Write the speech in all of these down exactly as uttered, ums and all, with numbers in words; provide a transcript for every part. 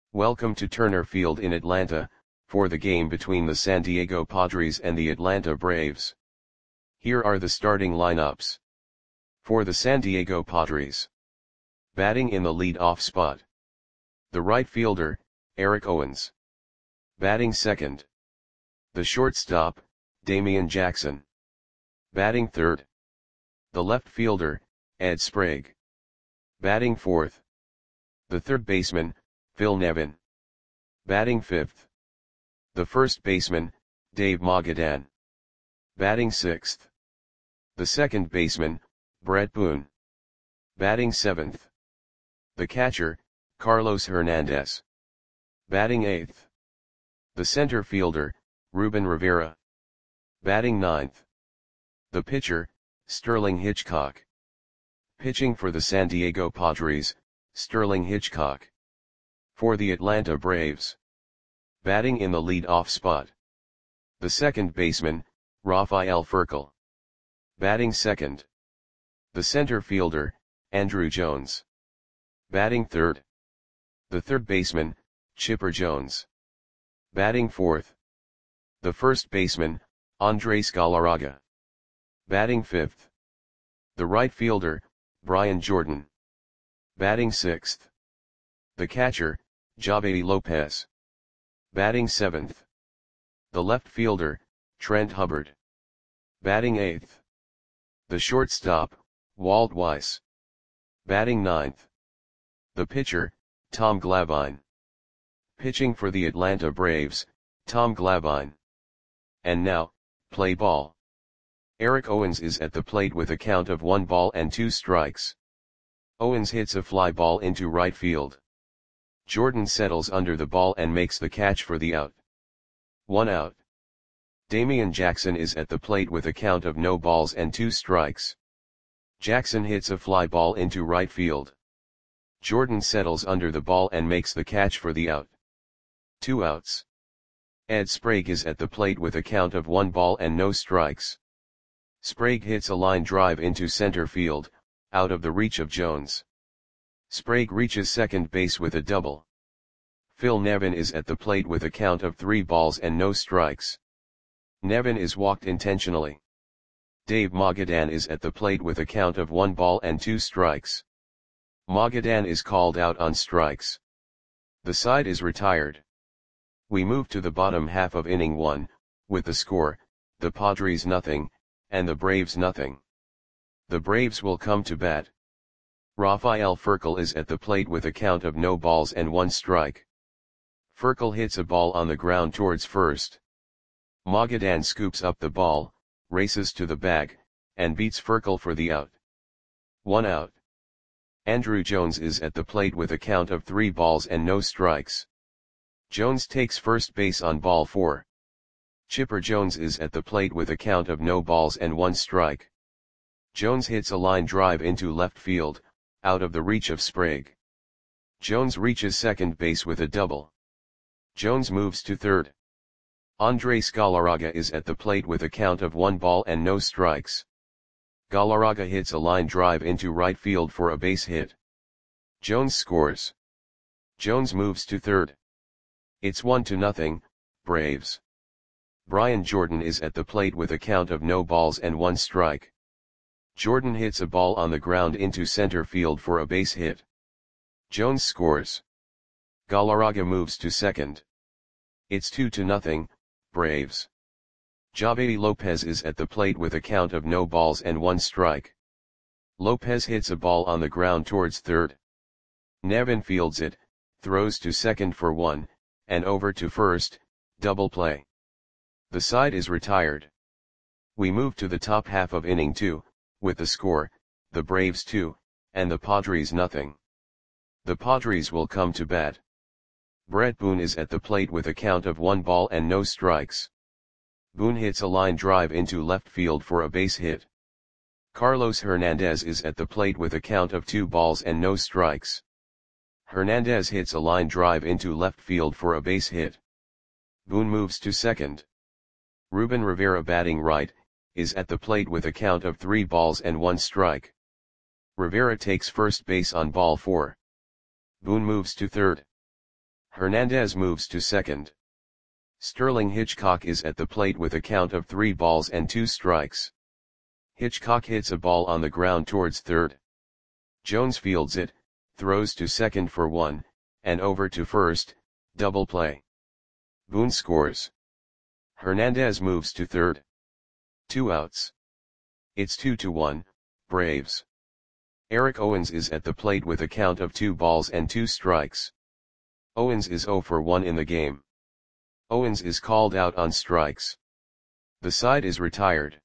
Welcome to Turner Field in Atlanta, for the game between the San Diego Padres and the Atlanta Braves. Here are the starting lineups. For the San Diego Padres. Batting in the lead-off spot. The right fielder, Eric Owens. Batting second. The shortstop, Damian Jackson. Batting third. The left fielder, Ed Sprague. Batting fourth. The third baseman, Phil Nevin. Batting fifth. The first baseman, Dave Magadan. Batting sixth. The second baseman, Brett Boone. Batting seventh. The catcher, Carlos Hernandez. Batting eighth. The center fielder, Ruben Rivera. Batting ninth. The pitcher, Sterling Hitchcock. Pitching for the San Diego Padres, Sterling Hitchcock. For the Atlanta Braves. Batting in the lead-off spot. The second baseman, Rafael Furcal. Batting second. The center fielder, Andruw Jones. Batting third. The third baseman, Chipper Jones. Batting fourth. The first baseman, Andres Galarraga. Batting fifth. The right fielder, Brian Jordan. Batting sixth. The catcher, Javedi Lopez. Batting seventh. The left fielder, Trent Hubbard. Batting eighth. The shortstop, Walt Weiss. Batting ninth. The pitcher, Tom Glavine. Pitching for the Atlanta Braves, Tom Glavine. And now, play ball. Eric Owens is at the plate with a count of one ball and two strikes. Owens hits a fly ball into right field. Jordan settles under the ball and makes the catch for the out. One out. Damian Jackson is at the plate with a count of no balls and two strikes. Jackson hits a fly ball into right field. Jordan settles under the ball and makes the catch for the out. Two outs. Ed Sprague is at the plate with a count of one ball and no strikes. Sprague hits a line drive into center field, out of the reach of Jones. Sprague reaches second base with a double. Phil Nevin is at the plate with a count of three balls and no strikes. Nevin is walked intentionally. Dave Magadan is at the plate with a count of one ball and two strikes. Magadan is called out on strikes. The side is retired. We move to the bottom half of inning one, with the score, the Padres nothing, and the Braves nothing. The Braves will come to bat. Rafael Furcal is at the plate with a count of no balls and one strike. Furcal hits a ball on the ground towards first. Magadan scoops up the ball, races to the bag, and beats Furcal for the out. One out. Andruw Jones is at the plate with a count of three balls and no strikes. Jones takes first base on ball four. Chipper Jones is at the plate with a count of no balls and one strike. Jones hits a line drive into left field, out of the reach of Sprague. Jones reaches second base with a double. Jones moves to third. Andres Galarraga is at the plate with a count of one ball and no strikes. Galarraga hits a line drive into right field for a base hit. Jones scores. Jones moves to third. It's one to nothing, Braves. Brian Jordan is at the plate with a count of no balls and one strike. Jordan hits a ball on the ground into center field for a base hit. Jones scores. Galarraga moves to second. It's two to nothing, Braves. Javedi Lopez is at the plate with a count of no balls and one strike. Lopez hits a ball on the ground towards third. Nevin fields it, throws to second for one, and over to first, double play. The side is retired. We move to the top half of inning two, with the score, the Braves two, and the Padres nothing. The Padres will come to bat. Brett Boone is at the plate with a count of one ball and no strikes. Boone hits a line drive into left field for a base hit. Carlos Hernandez is at the plate with a count of two balls and no strikes. Hernandez hits a line drive into left field for a base hit. Boone moves to second. Ruben Rivera, batting right, is at the plate with a count of three balls and one strike. Rivera takes first base on ball four. Boone moves to third. Hernandez moves to second. Sterling Hitchcock is at the plate with a count of three balls and two strikes. Hitchcock hits a ball on the ground towards third. Jones fields it, throws to second for one, and over to first, double play. Boone scores. Hernandez moves to third. Two outs. It's two to one, Braves. Eric Owens is at the plate with a count of two balls and two strikes. Owens is oh for one in the game. Owens is called out on strikes. The side is retired.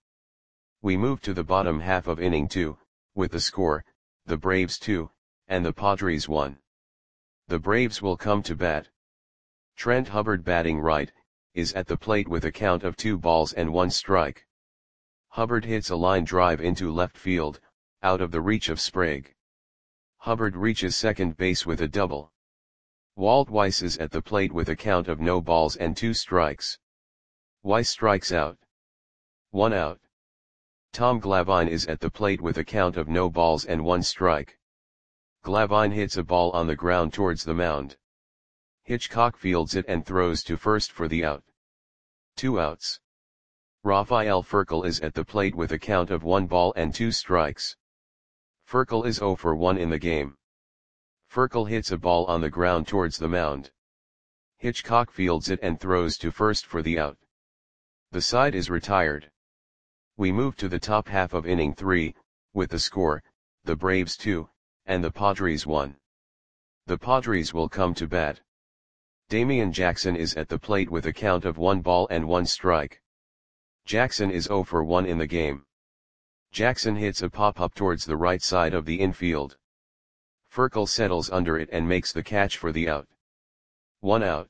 We move to the bottom half of inning two, with the score, the Braves two, and the Padres one. The Braves will come to bat. Trent Hubbard, batting right, is at the plate with a count of two balls and one strike. Hubbard hits a line drive into left field, out of the reach of Sprague. Hubbard reaches second base with a double. Walt Weiss is at the plate with a count of no balls and two strikes. Weiss strikes out. One out. Tom Glavine is at the plate with a count of no balls and one strike. Glavine hits a ball on the ground towards the mound. Hitchcock fields it and throws to first for the out. Two outs. Rafael Furcal is at the plate with a count of one ball and two strikes. Furcal is oh for one in the game. Furcal hits a ball on the ground towards the mound. Hitchcock fields it and throws to first for the out. The side is retired. We move to the top half of inning three, with the score, the Braves two, and the Padres one. The Padres will come to bat. Damian Jackson is at the plate with a count of one ball and one strike. Jackson is oh for one in the game. Jackson hits a pop-up towards the right side of the infield. Furcal settles under it and makes the catch for the out. One out.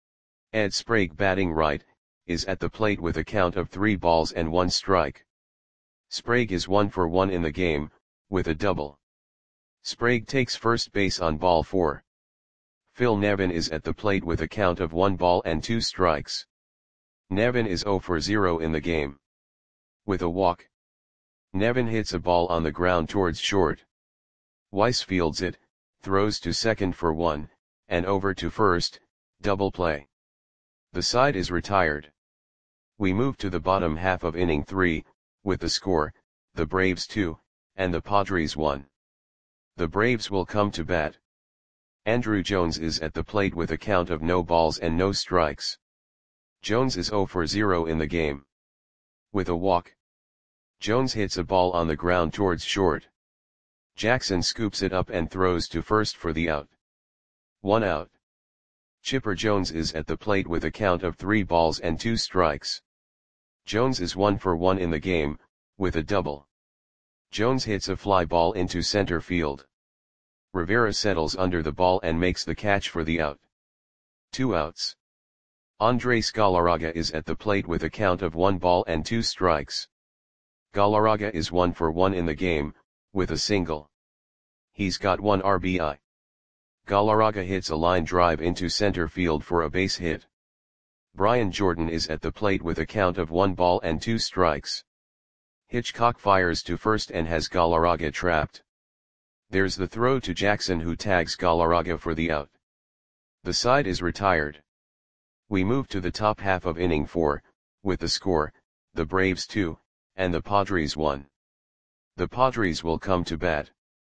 Ed Sprague, batting right, is at the plate with a count of three balls and one strike. Sprague is one for one in the game, with a double. Sprague takes first base on ball four. Phil Nevin is at the plate with a count of one ball and two strikes. Nevin is oh for zero in the game. With a walk. Nevin hits a ball on the ground towards short. Weiss fields it, throws to second for one, and over to first, double play. The side is retired. We move to the bottom half of inning three, with the score, the Braves two, and the Padres one. The Braves will come to bat. Andrew Jones is at the plate with a count of no balls and no strikes. Jones is oh for zero in the game. With a walk. Jones hits a ball on the ground towards short. Jackson scoops it up and throws to first for the out. One out. Chipper Jones is at the plate with a count of three balls and two strikes. Jones is one for one in the game, with a double. Jones hits a fly ball into center field. Rivera settles under the ball and makes the catch for the out. Two outs. Andres Galarraga is at the plate with a count of one ball and two strikes. Galarraga is one for one in the game, with a single. He's got one R B I. Galarraga hits a line drive into center field for a base hit. Brian Jordan is at the plate with a count of one ball and two strikes. Hitchcock fires to first and has Galarraga trapped. There's the throw to Jackson, who tags Galarraga for the out. The side is retired. We move to the top half of inning four, with the score, the Braves two, and the Padres one. The Padres will come to bat.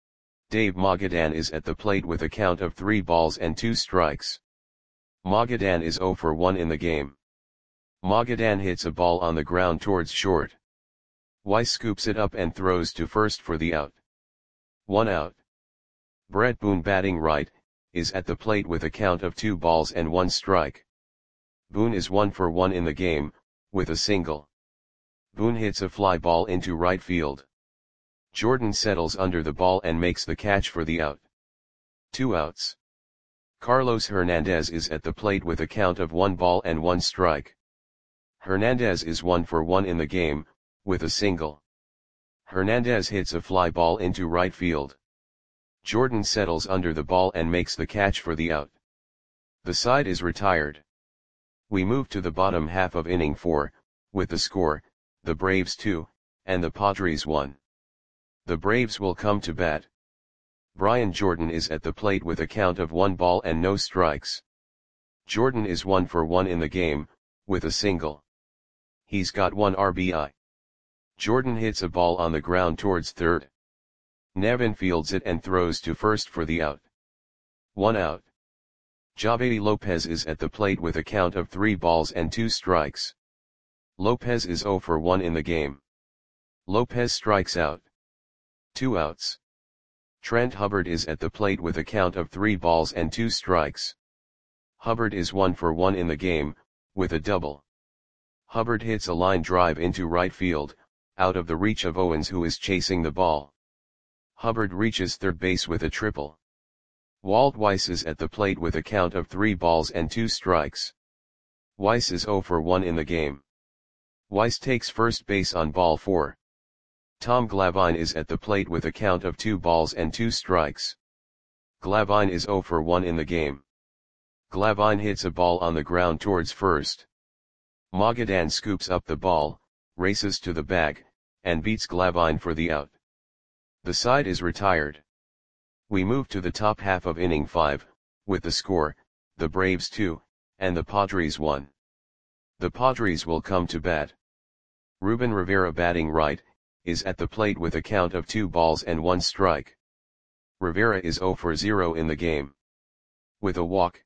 Dave Magadan is at the plate with a count of three balls and two strikes. Magadan is oh for one in the game. Magadan hits a ball on the ground towards short. Weiss scoops it up and throws to first for the out. One out. Brett Boone, batting right, is at the plate with a count of two balls and one strike. Boone is one for one in the game, with a single. Boone hits a fly ball into right field. Jordan settles under the ball and makes the catch for the out. Two outs. Carlos Hernandez is at the plate with a count of one ball and one strike. Hernandez is one for one in the game, with a single. Hernandez hits a fly ball into right field. Jordan settles under the ball and makes the catch for the out. The side is retired. We move to the bottom half of inning four, with the score, the Braves two, and the Padres one. The Braves will come to bat. Brian Jordan is at the plate with a count of one ball and no strikes. Jordan is one for one in the game, with a single. He's got one R B I. Jordan hits a ball on the ground towards third. Nevin fields it and throws to first for the out. One out. Javedi Lopez is at the plate with a count of three balls and two strikes. Lopez is zero for one in the game. Lopez strikes out. Two outs. Trent Hubbard is at the plate with a count of three balls and two strikes. Hubbard is one for one in the game, with a double. Hubbard hits a line drive into right field, out of the reach of Owens, who is chasing the ball. Hubbard reaches third base with a triple. Walt Weiss is at the plate with a count of three balls and two strikes. Weiss is zero for one in the game. Weiss takes first base on ball four. Tom Glavine is at the plate with a count of two balls and two strikes. Glavine is zero for one in the game. Glavine hits a ball on the ground towards first. Magadan scoops up the ball, races to the bag, and beats Glavine for the out. The side is retired. We move to the top half of inning five, with the score, the Braves two, and the Padres one. The Padres will come to bat. Ruben Rivera, batting right, is at the plate with a count of two balls and one strike. Rivera is zero for zero in the game. With a walk,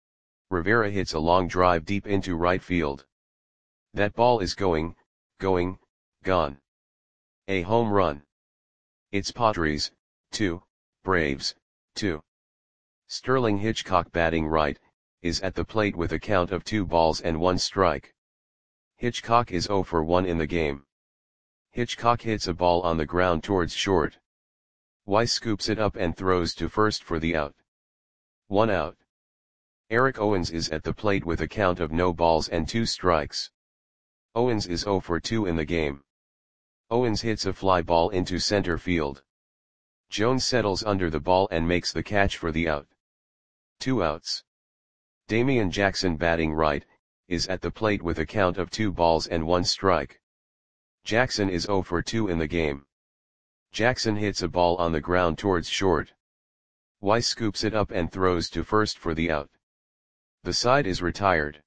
Rivera hits a long drive deep into right field. That ball is going, going, gone. A home run. It's Padres, two, Braves, two. Sterling Hitchcock, batting right, is at the plate with a count of two balls and one strike. Hitchcock is zero for one in the game. Hitchcock hits a ball on the ground towards short. Weiss scoops it up and throws to first for the out. One out. Eric Owens is at the plate with a count of no balls and two strikes. Owens is zero for two in the game. Owens hits a fly ball into center field. Jones settles under the ball and makes the catch for the out. Two outs. Damian Jackson, batting right, is at the plate with a count of two balls and one strike. Jackson is zero for two in the game. Jackson hits a ball on the ground towards short. Weiss scoops it up and throws to first for the out. The side is retired.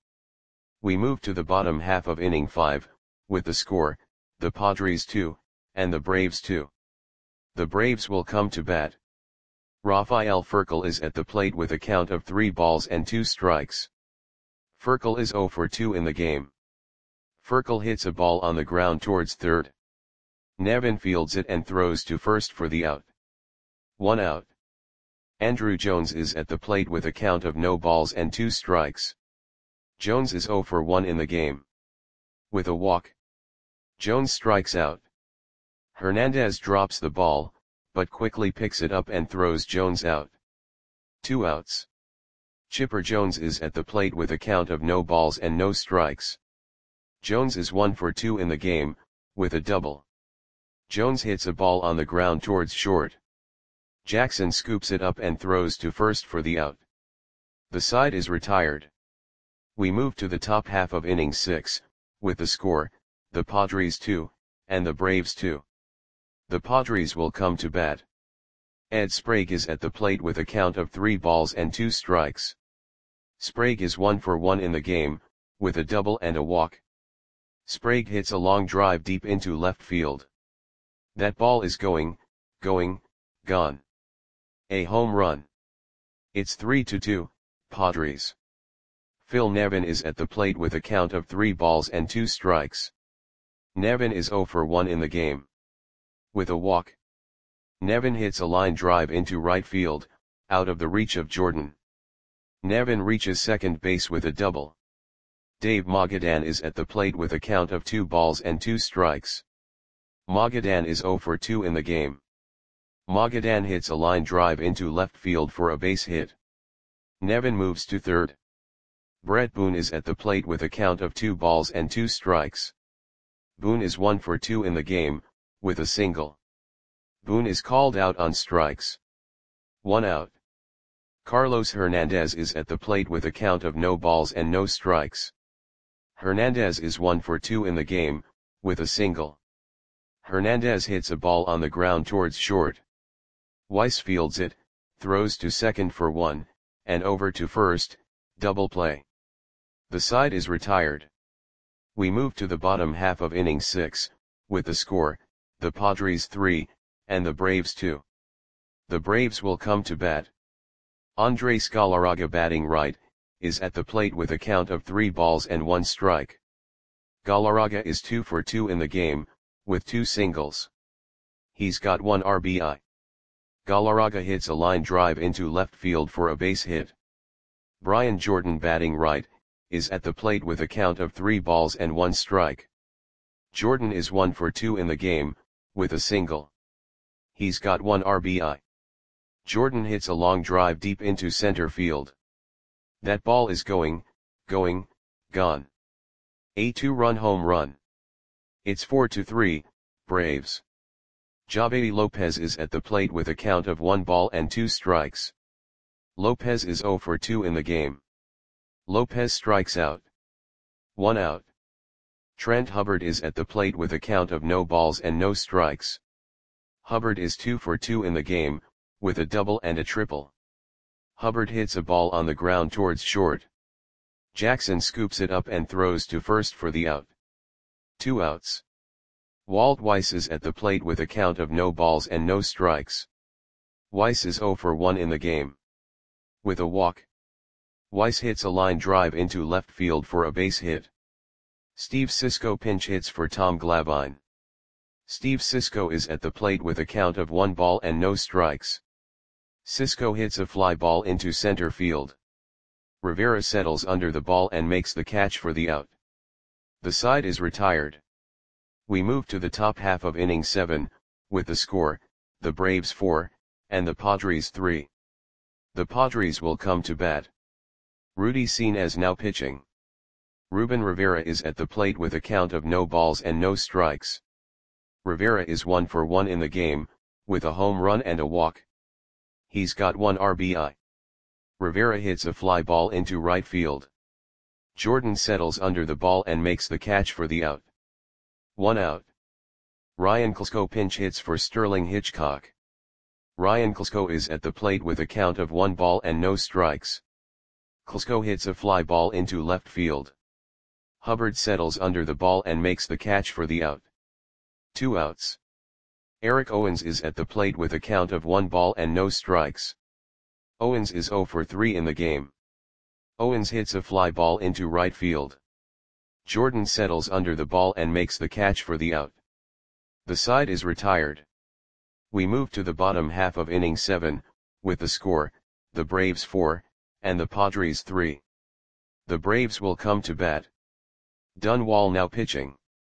We move to the bottom half of inning five, with the score, the Padres two, and the Braves two. The Braves will come to bat. Rafael Furcal is at the plate with a count of three balls and two strikes. Furcal is zero for two in the game. Furcal hits a ball on the ground towards third. Nevin fields it and throws to first for the out. One out. Andrew Jones is at the plate with a count of no balls and two strikes. Jones is zero for one in the game. With a walk, Jones strikes out. Hernandez drops the ball, but quickly picks it up and throws Jones out. Two outs. Chipper Jones is at the plate with a count of no balls and no strikes. Jones is one for two in the game, with a double. Jones hits a ball on the ground towards short. Jackson scoops it up and throws to first for the out. The side is retired. We move to the top half of inning six, with the score, the Padres two, and the Braves two. The Padres will come to bat. Ed Sprague is at the plate with a count of three balls and two strikes. Sprague is one for one in the game, with a double and a walk. Sprague hits a long drive deep into left field. That ball is going, going, gone. A home run. It's three to two, Padres. Phil Nevin is at the plate with a count of three balls and two strikes. Nevin is zero for one in the game. With a walk, Nevin hits a line drive into right field, out of the reach of Jordan. Nevin reaches second base with a double. Dave Magadan is at the plate with a count of two balls and two strikes. Magadan is zero for two in the game. Magadan hits a line drive into left field for a base hit. Nevin moves to third. Brett Boone is at the plate with a count of two balls and two strikes. Boone is one for two in the game, with a single. Boone is called out on strikes. One out. Carlos Hernandez is at the plate with a count of no balls and no strikes. Hernandez is one for two in the game, with a single. Hernandez hits a ball on the ground towards short. Weiss fields it, throws to second for one, and over to first, double play. The side is retired. We move to the bottom half of inning six, with the score, the Padres three, and the Braves two. The Braves will come to bat. Andres Galarraga, batting right, is at the plate with a count of three balls and one strike. Galarraga is two for two in the game, with two singles. He's got one R B I. Galarraga hits a line drive into left field for a base hit. Brian Jordan, batting right, is at the plate with a count of three balls and one strike. Jordan is one for two in the game, with a single. He's got one R B I. Jordan hits a long drive deep into center field. That ball is going, going, gone. A two-run home run. It's four to three, Braves. Javedi Lopez is at the plate with a count of one ball and two strikes. Lopez is zero for two in the game. Lopez strikes out. One out. Trent Hubbard is at the plate with a count of no balls and no strikes. Hubbard is two for two in the game, with a double and a triple. Hubbard hits a ball on the ground towards short. Jackson scoops it up and throws to first for the out. Two outs. Walt Weiss is at the plate with a count of no balls and no strikes. Weiss is zero for one in the game. With a walk. Weiss hits a line drive into left field for a base hit. Steve Cisco pinch hits for Tom Glavine. Steve Cisco is at the plate with a count of one ball and no strikes. Cisco hits a fly ball into center field. Rivera settles under the ball and makes the catch for the out. The side is retired. We move to the top half of inning seven, with the score, the Braves four, and the Padres three. The Padres will come to bat. Rudy Cines now pitching. Ruben Rivera is at the plate with a count of no balls and no strikes. Rivera is one for one in the game, with a home run and a walk. He's got one R B I. Rivera hits a fly ball into right field. Jordan settles under the ball and makes the catch for the out. One out. Ryan Klesko pinch hits for Sterling Hitchcock. Ryan Klesko is at the plate with a count of one ball and no strikes. Klesko hits a fly ball into left field. Hubbard settles under the ball and makes the catch for the out. Two outs. Eric Owens is at the plate with a count of one ball and no strikes. Owens is zero for three in the game. Owens hits a fly ball into right field. Jordan settles under the ball and makes the catch for the out. The side is retired. We move to the bottom half of inning seven, with the score, the Braves four, and the Padres three. The Braves will come to bat. Dunwall now pitching.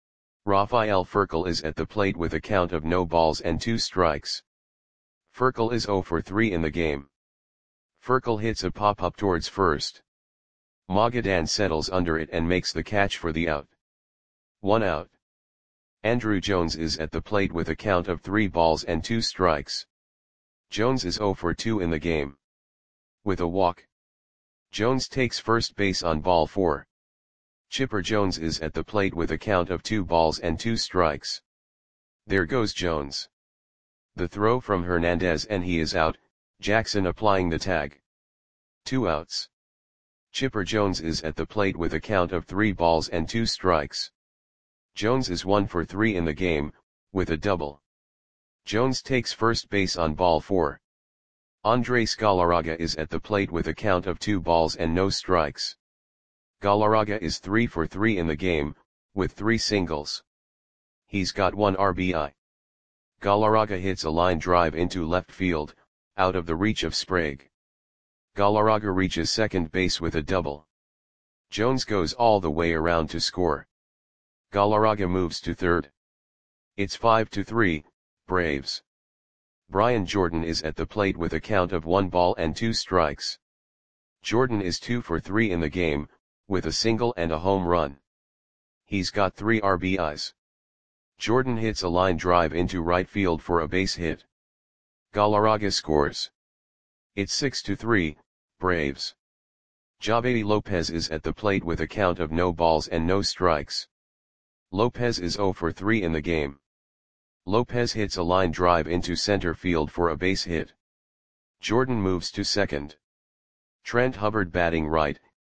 Rafael Furcal is at the plate with a count of no balls and two strikes. Furcal is zero for three in the game. Furcal hits a pop-up towards first. Magadan settles under it and makes the catch for the out. One out. Andrew Jones is at the plate with a count of three balls and two strikes. Jones is zero for two in the game. With a walk. Jones takes first base on ball four. Chipper Jones is at the plate with a count of two balls and two strikes. There goes Jones. The throw from Hernandez and he is out, Jackson applying the tag. Two outs. Chipper Jones is at the plate with a count of three balls and two strikes. Jones is one for three in the game, with a double. Jones takes first base on ball four. Andres Galarraga is at the plate with a count of two balls and no strikes. Galarraga is three for three in the game, with three singles. He's got one R B I. Galarraga hits a line drive into left field, out of the reach of Sprague. Galarraga reaches second base with a double. Jones goes all the way around to score. Galarraga moves to third. It's five to three, Braves. Brian Jordan is at the plate with a count of one ball and two strikes. Jordan is two for three in the game, with a single and a home run. He's got three R B Is. Jordan hits a line drive into right field for a base hit. Galarraga scores. It's six to three, Braves. Javedi Lopez is at the plate with a count of no balls and no strikes. Lopez is zero for three in the game. Lopez hits a line drive into center field for a base hit. Jordan moves to second. Trent Hubbard batting right,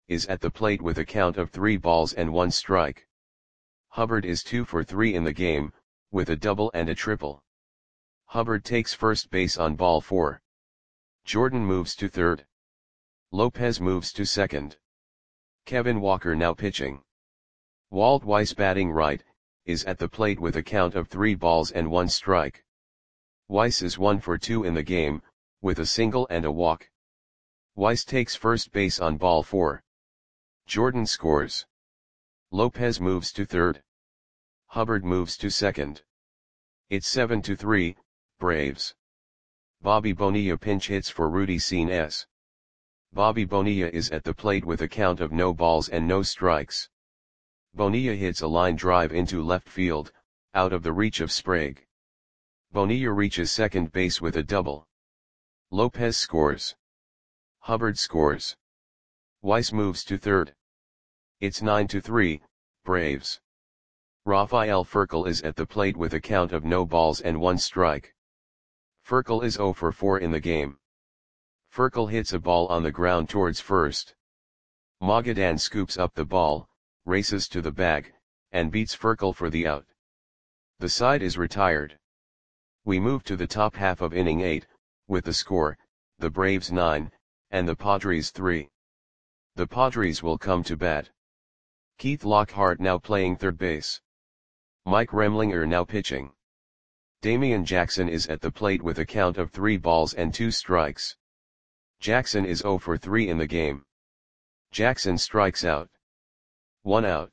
is at the plate with a count of three balls and one strike. Hubbard is two for three in the game, with a double and a triple. Hubbard takes first base on ball four. Jordan moves to third. Lopez moves to second. Kevin Walker now pitching. Walt Weiss batting right, is at the plate with a count of three balls and one strike. Weiss is one for two in the game, with a single and a walk. Weiss takes first base on ball four. Jordan scores. Lopez moves to third. Hubbard moves to second. It's seven to three, Braves. Bobby Bonilla pinch hits for Rudy Cines. Bobby Bonilla is at the plate with a count of no balls and no strikes. Bonilla hits a line drive into left field, out of the reach of Sprague. Bonilla reaches second base with a double. Lopez scores. Hubbard scores. Weiss moves to third. It's nine to three, Braves. Rafael Furcal is at the plate with a count of no balls and one strike. Furcal is zero for four in the game. Furcal hits a ball on the ground towards first. Magadan scoops up the ball, races to the bag, and beats Furcal for the out. The side is retired. We move to the top half of inning eight, with the score, the Braves nine, and the Padres three. The Padres will come to bat. Keith Lockhart now playing third base. Mike Remlinger now pitching. Damian Jackson is at the plate with a count of three balls and two strikes. Jackson is zero for three in the game. Jackson strikes out. One out.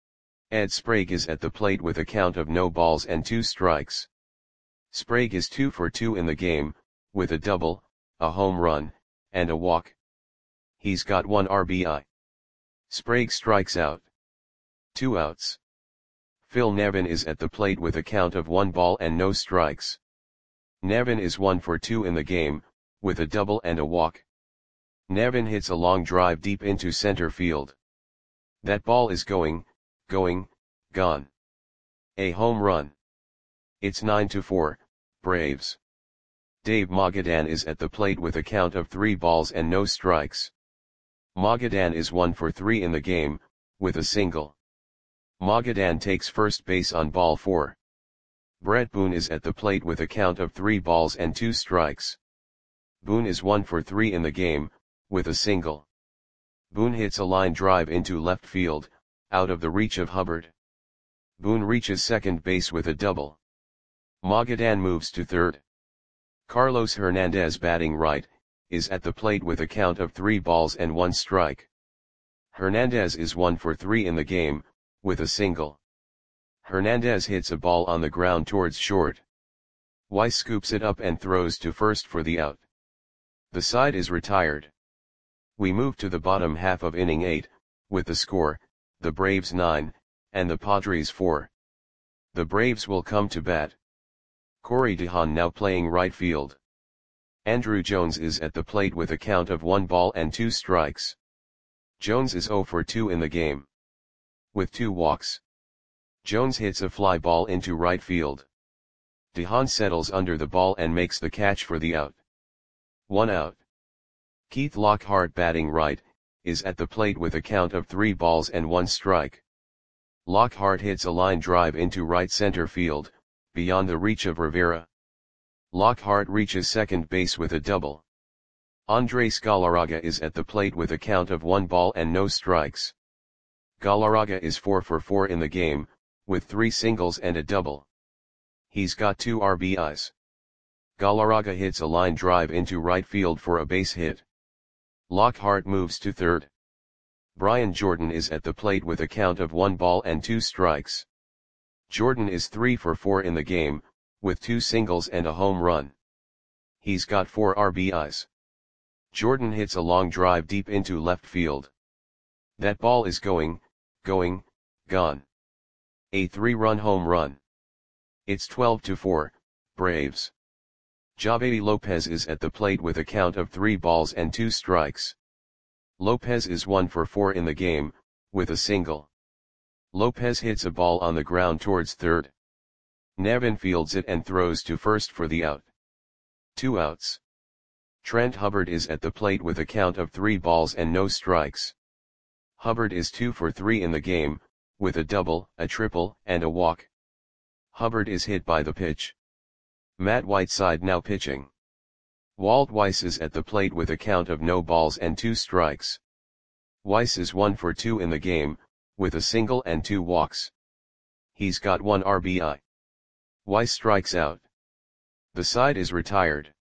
Ed Sprague is at the plate with a count of no balls and two strikes. Sprague is two for two in the game, with a double, a home run, and a walk. He's got one R B I. Sprague strikes out. Two outs. Phil Nevin is at the plate with a count of one ball and no strikes. Nevin is one for two in the game, with a double and a walk. Nevin hits a long drive deep into center field. That ball is going, going, gone. A home run. It's nine to four, Braves. Dave Magadan is at the plate with a count of three balls and no strikes. Magadan is one for three in the game, with a single. Magadan takes first base on ball four. Brett Boone is at the plate with a count of three balls and two strikes. Boone is one for three in the game, with a single. Boone hits a line drive into left field, out of the reach of Hubbard. Boone reaches second base with a double. Magadan moves to third. Carlos Hernandez batting right, is at the plate with a count of three balls and one strike. Hernandez is one for three in the game, with a single. Hernandez hits a ball on the ground towards short. Weiss scoops it up and throws to first for the out. The side is retired. We move to the bottom half of inning eight, with the score, the Braves nine, and the Padres four. The Braves will come to bat. Corey DeHaan now playing right field. Andrew Jones is at the plate with a count of one ball and two strikes. Jones is zero for two in the game. With two walks. Jones hits a fly ball into right field. DeHaan settles under the ball and makes the catch for the out. One out. Keith Lockhart batting right, is at the plate with a count of three balls and one strike. Lockhart hits a line drive into right center field, beyond the reach of Rivera. Lockhart reaches second base with a double. Andres Galarraga is at the plate with a count of one ball and no strikes. Galarraga is four for four in the game, with three singles and a double. He's got two R B Is. Galarraga hits a line drive into right field for a base hit. Lockhart moves to third. Brian Jordan is at the plate with a count of one ball and two strikes. Jordan is three for four in the game, with two singles and a home run. He's got four R B Is. Jordan hits a long drive deep into left field. That ball is going, going, gone. A three-run home run. It's twelve to four, Braves. Javedi Lopez is at the plate with a count of three balls and two strikes. Lopez is one for four in the game, with a single. Lopez hits a ball on the ground towards third. Nevin fields it and throws to first for the out. Two outs. Trent Hubbard is at the plate with a count of three balls and no strikes. Hubbard is two for three in the game, with a double, a triple, and a walk. Hubbard is hit by the pitch. Matt Whiteside now pitching. Walt Weiss is at the plate with a count of no balls and two strikes. Weiss is one for two in the game, with a single and two walks. He's got one R B I. Weiss strikes out. The side is retired.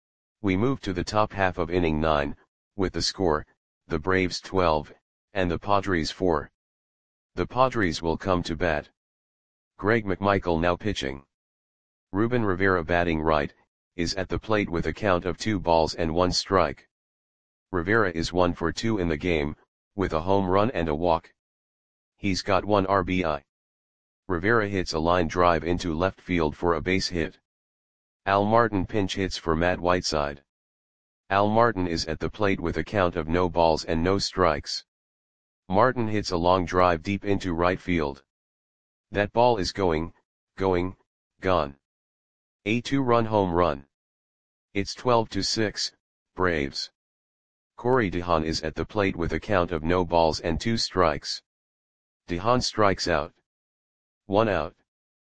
We move to the top half of inning nine, with the score, the Braves twelve, and the Padres four. The Padres will come to bat. Greg McMichael now pitching. Ruben Rivera batting right, is at the plate with a count of two balls and one strike. Rivera is one for two in the game, with a home run and a walk. He's got one R B I. Rivera hits a line drive into left field for a base hit. Al Martin pinch hits for Matt Whiteside. Al Martin is at the plate with a count of no balls and no strikes. Martin hits a long drive deep into right field. That ball is going, going, gone. A two-run home run. It's twelve to six, Braves. Corey DeHaan is at the plate with a count of no balls and two strikes. DeHaan strikes out. One out.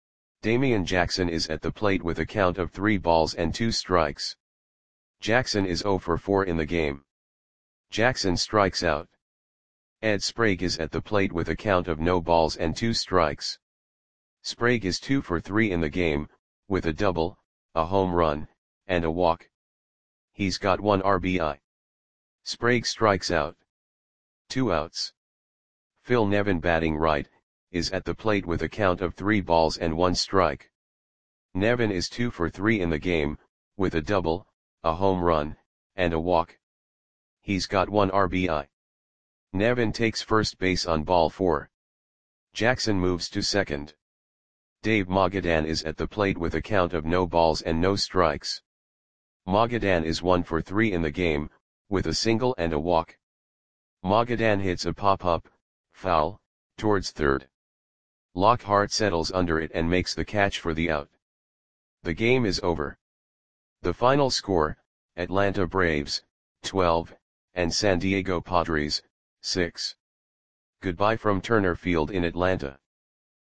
Damian Jackson is at the plate with a count of three balls and two strikes. Jackson is zero for four in the game. Jackson strikes out. Ed Sprague is at the plate with a count of no balls and two strikes. Sprague is two for three in the game, with a double, a home run, and a walk. He's got one R B I. Sprague strikes out. Two outs. Phil Nevin batting right, is at the plate with a count of three balls and one strike. Nevin is two for three in the game, with a double, a home run, and a walk. He's got one R B I. Nevin takes first base on ball four. Jackson moves to second. Dave Magadan is at the plate with a count of no balls and no strikes. Magadan is one for three in the game, with a single and a walk. Magadan hits a pop-up, foul, towards third. Lockhart settles under it and makes the catch for the out. The game is over. The final score, Atlanta Braves, twelve, and San Diego Padres, six. Goodbye from Turner Field in Atlanta.